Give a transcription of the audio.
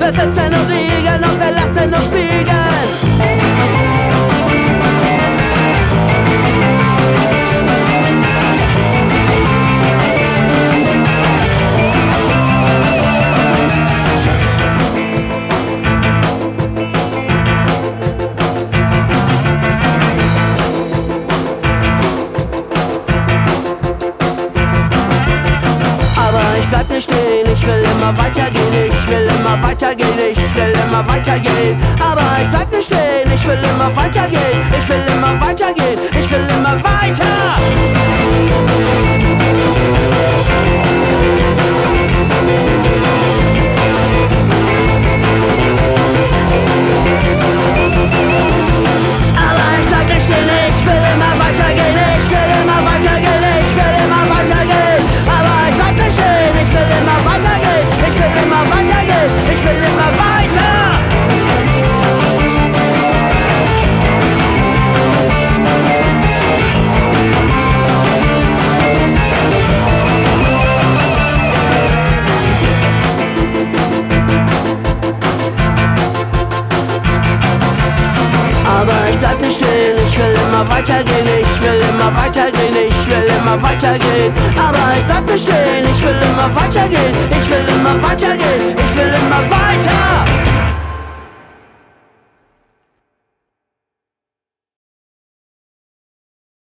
Wir sitzen und liegen und wir lassen uns biegen. Ich bleib nicht stehen, ich will immer weitergehen, ich will immer weitergehen, ich will immer weitergehen. Aber ich bleib nicht stehen, ich will immer weitergehen, ich will immer weitergehen, ich will immer weiter. Aber ich bleib nicht stehen, ich will immer weitergehen, ich will immer weitergehen, ich will immer weitergehen. Aber ich bleib nicht stehen, ich will immer weitergehen, ich will immer weitergehen, ich will immer weiter. Aber ich bleib nicht stehen, ich will immer weitergehen, ich will immer weitergehen, ich will immer weitergehen. Aber ich bleib nicht stehen, ich will immer weitergehen, ich will immer weitergehen, ich will immer weiter.